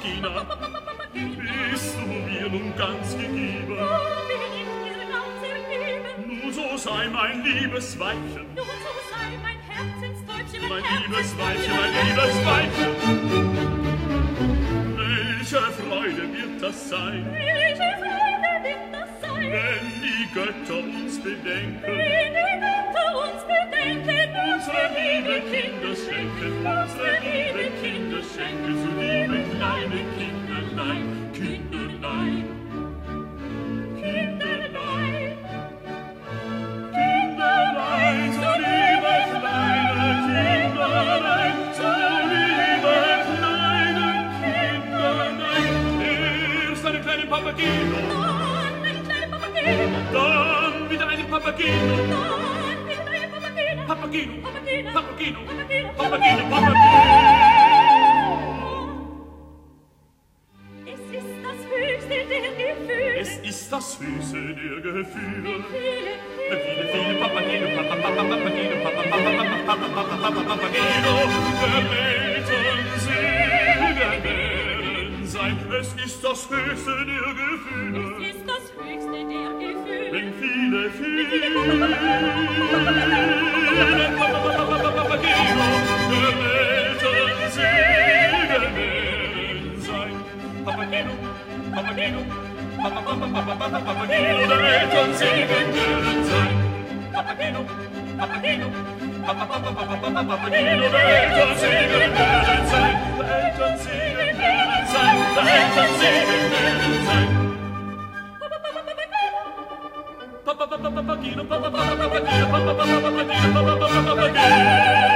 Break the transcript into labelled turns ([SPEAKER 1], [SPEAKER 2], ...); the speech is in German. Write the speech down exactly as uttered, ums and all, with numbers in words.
[SPEAKER 1] Papagina, bist du mir nun ganz gegeben?
[SPEAKER 2] bin ich dir ganz ergeben.
[SPEAKER 1] Nun so sei mein liebes Weibchen,
[SPEAKER 2] Nun so sei mein Herzenstäubchen,
[SPEAKER 1] mein liebes Weibchen, mein liebes Weibchen. Welche Freude wird das sein,
[SPEAKER 2] Welche Freude wird das sein,
[SPEAKER 1] wenn die Götter uns bedenken,
[SPEAKER 2] wenn die Götter uns bedenken,
[SPEAKER 1] unsere liebe Kinder schenken, unsere liebe Kinder schenken, so liebe kleine Kinderlein, Kinderlein, Kinderlein, Kinderlein, so liebe kleine Kinderlein, so liebe kleine Kinderlein. Erst einen kleinen Papageno,
[SPEAKER 2] dann ein kleiner Papageno,
[SPEAKER 1] dann wieder einen Papageno,
[SPEAKER 2] dann wieder ein Papageno,
[SPEAKER 1] Papageno,
[SPEAKER 2] Papageno,
[SPEAKER 1] Papageno,
[SPEAKER 2] Papageno,
[SPEAKER 1] Papageno, Papageno.
[SPEAKER 2] Es ist das höchste der Gefühle.
[SPEAKER 1] Es ist das Höchste der Gefühle.
[SPEAKER 2] Viele,
[SPEAKER 1] Viele, viele Papageno, Papa, Papa, Papageno, Papa, Papa, Papa, Papa, Papa, Papa, Papageno, der Welten Segen werden sein. Es ist das Höchste der Gefühle.
[SPEAKER 2] es ist das höchste der Gefühle.
[SPEAKER 1] Wenn viele, viele Papa, Papa, Papa, Papageno, der Welten Segen werden sein. Papageno, Papageno, Papa, Papa, Papa, Papa, Papageno, der Eltern Segen werden sein. Papageno, Papageno, Papa, Papa, Papa, Papa, Papageno, der Eltern Segen werden sein. Der Eltern Segen werden sein. Der Eltern Segen werden sein. Papa, Papa, Papageno, Papa, Papa, Papageno, Papa, Papa, Papageno, Papa, Papa, Papageno.